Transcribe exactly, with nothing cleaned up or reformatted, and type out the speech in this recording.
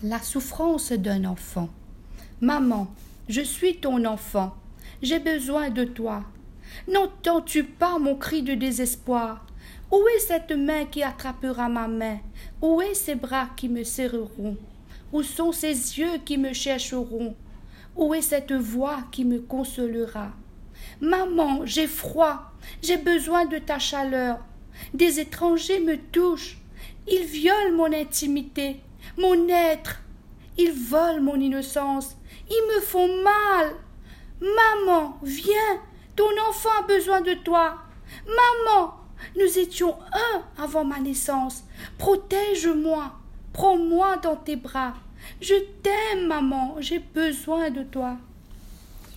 La souffrance d'un enfant. Maman, je suis ton enfant, j'ai besoin de toi. N'entends-tu pas mon cri de désespoir? Où est cette main qui attrapera ma main? Où est ces bras qui me serreront? Où sont ces yeux qui me chercheront? Où est cette voix qui me consolera? Maman, j'ai froid, j'ai besoin de ta chaleur. Des étrangers me touchent, ils violent mon intimité, mon être. Ils volent mon innocence, ils me font mal. Maman, viens, ton enfant a besoin de toi. Maman, nous étions un avant ma naissance. Protège-moi, prends-moi dans tes bras. Je t'aime, maman, j'ai besoin de toi.